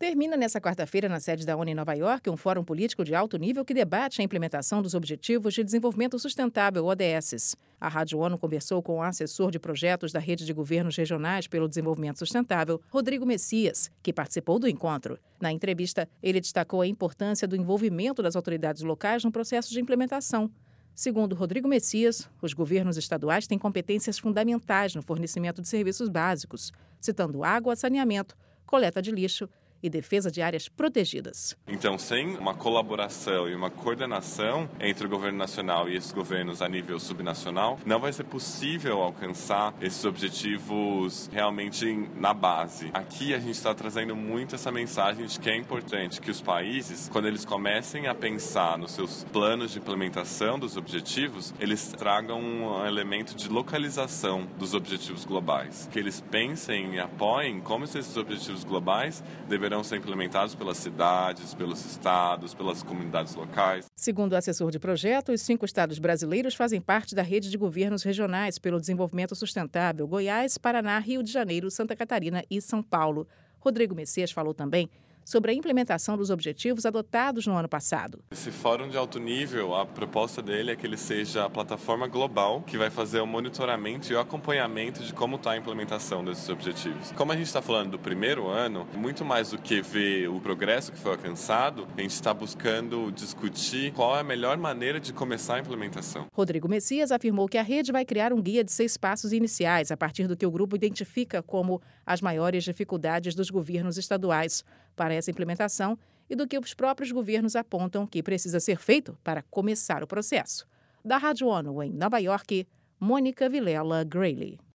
Termina nesta quarta-feira, na sede da ONU em Nova York, um fórum político de alto nível que debate a implementação dos Objetivos de Desenvolvimento Sustentável, ODS. A Rádio ONU conversou com o assessor de projetos da Rede de Governos Regionais pelo Desenvolvimento Sustentável, Rodrigo Messias, que participou do encontro. Na entrevista, ele destacou a importância do envolvimento das autoridades locais no processo de implementação. Segundo Rodrigo Messias, os governos estaduais têm competências fundamentais no fornecimento de serviços básicos, citando água, saneamento, coleta de lixo e defesa de áreas protegidas. Então, sem uma colaboração e uma coordenação entre o governo nacional e esses governos a nível subnacional, não vai ser possível alcançar esses objetivos realmente na base. Aqui a gente está trazendo muito essa mensagem de que é importante que os países, quando eles comecem a pensar nos seus planos de implementação dos objetivos, eles tragam um elemento de localização dos objetivos globais. Que eles pensem e apoiem como esses objetivos globais deverão ser implementados pelas cidades, pelos estados, pelas comunidades locais. Segundo o assessor de projeto, os 5 estados brasileiros fazem parte da rede de governos regionais pelo desenvolvimento sustentável: Goiás, Paraná, Rio de Janeiro, Santa Catarina e São Paulo. Rodrigo Messias falou também sobre a implementação dos objetivos adotados no ano passado. Esse fórum de alto nível, a proposta dele é que ele seja a plataforma global que vai fazer o monitoramento e o acompanhamento de como está a implementação desses objetivos. Como a gente está falando do primeiro ano, muito mais do que ver o progresso que foi alcançado, a gente está buscando discutir qual é a melhor maneira de começar a implementação. Rodrigo Messias afirmou que a rede vai criar um guia de 6 passos iniciais, a partir do que o grupo identifica como as maiores dificuldades dos governos estaduais para essa implementação e do que os próprios governos apontam que precisa ser feito para começar o processo. Da Rádio ONU em Nova York, Mônica Vilela Grayley.